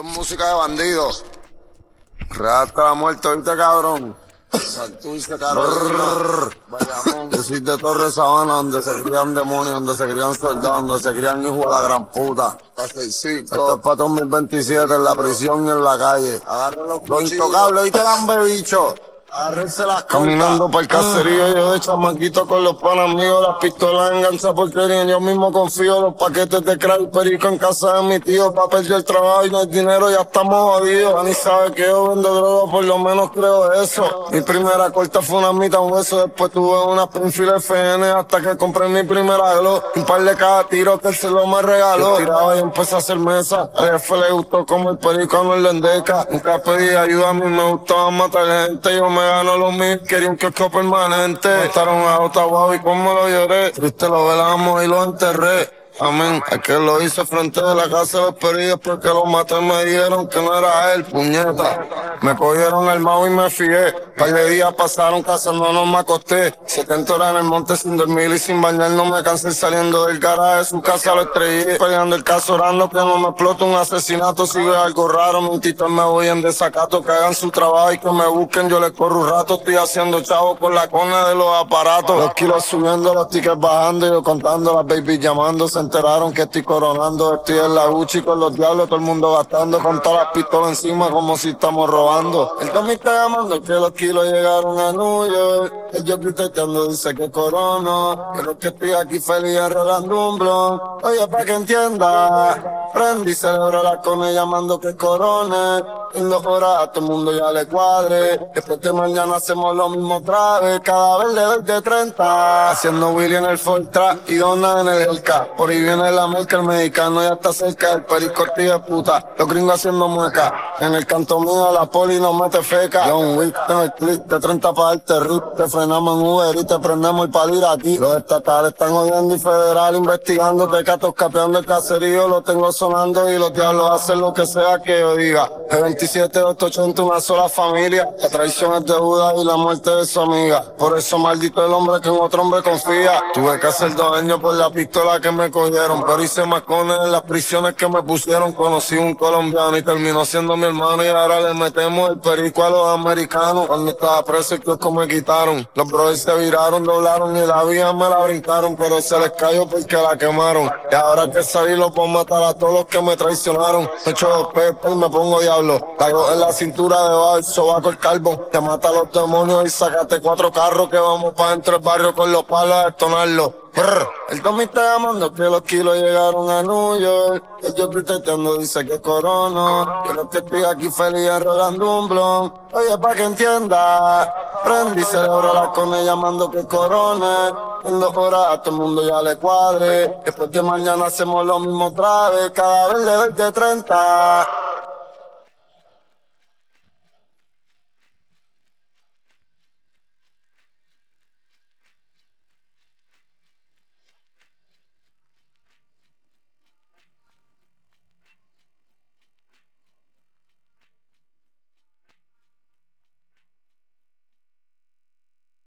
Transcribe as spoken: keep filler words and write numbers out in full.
es música de bandido. Real hasta la muerte, ¿oíste, cabrón? Santurce, Carolina, Bayamón. Yo soy de Torre Sabana, donde se crían demonios, donde se crían soldados, donde se crían hijos de la gran puta. Esto es para dos mil veintisiete en la prisión y en la calle. Agarren los Lo intocable, ¿oíste, lambe bicho? Agárrense las Caminando para el caserío, yo de chamaquito con los panas míos, las pistolas enganchadas porquería, yo mismo confío, los paquetes de crack perico en casa de mi tío, pa' perder el trabajo y no hay dinero, ya estamos jodidos. Ni sabe que yo vendo droga, por lo menos creo eso. Mi primera corta fue una mitad un hueso, después tuve una Springfield F N, hasta que compré mi primera Glock, un par de cada tiro que él se lo me regaló. Yo tiraba y empecé a hacer mesa, al jefe le gustó como el perico no le endeca, nunca pedí ayuda, a mí me gustaba matar gente, yo me ganó los mil, quería un kiosco permanente. Mataron a Ottawa y como lo lloré, triste lo velamos y lo enterré. Amén. El que lo hizo frente de la casa de los peridos porque lo maté me dijeron que no era él, puñeta. Me cogieron el mago y me fijé. Par de días pasaron casándonos, me acosté. setenta horas en el monte sin dormir y sin bañar, no me cansé saliendo del garaje de su casa, lo estrellé. Peleando el caso, orando que no me explote un asesinato. Si ve algo raro, mentito, me voy en desacato. Que hagan su trabajo y que me busquen, yo les corro un rato. Estoy haciendo chavo con la cona de los aparatos. Los kilos subiendo, los tickets bajando, yo contando, las babies llamándose. Se enteraron que estoy coronando, estoy en la Gucci con los diablos, todo el mundo gastando con todas las pistolas encima como si estamos robando. El Tommy está llamando que los kilos llegaron a New York, ellos griteando dice que corono, pero que estoy aquí feliz enrolando un blon. Oye, pa' que entienda, prendí celebro la cone llamando que corone, en dos horas a todo el mundo ya le cuadre, después de mañana hacemos lo mismo otra vez, cada vez le doy de treinta, haciendo Willy en el Fortra y Donna en el Elka. Por ahí viene la merca, el mexicano ya está cerca, el perico de puta, los gringos haciendo mueca. En el canto mío la poli nos mete feca. John Wick en el clip de treinta pa' darte rip, te frenamos en Uber y te prendemos el palir aquí. Los estatales están odiando y federal investigando, te catos capeando el caserío, lo tengo sonando y los diablos hacen lo que sea que yo diga. G veintisiete ochocientos ochenta, una sola familia, la traición es de Judas y la muerte de su amiga. Por eso maldito el hombre que en otro hombre confía. Tuve que hacer dos años por la pistola que me cogieron, pero hice macones en las prisiones que me pusieron. Conocí un colombiano y terminó siendo mi hermano y ahora le metemos el perico a los americanos. Cuando estaba preso el kiosco me quitaron, los brothers se viraron, doblaron y la vía me la brincaron, pero se les cayó porque la quemaron. Y ahora que salí los puedo matar a todos los que me traicionaron. Me echo dos pepes y me pongo diablo, traigo en la cintura debajo el sobaco el carbón. Te mata a los demonios y sácate cuatro carros que vamos pa' dentro del barrio con los palos a detonarlo. Brr. El Tommy está llamando que los kilos llegaron a New York, ellos griteando dice que corono, yo no te estoy aquí feliz enrolando un blon. Oye, pa' que entienda, prendí celebro la cone llamando que corone, en dos horas a todo el mundo ya le cuadre, después de mañana hacemos lo mismo otra vez, cada vez le doy de treinta.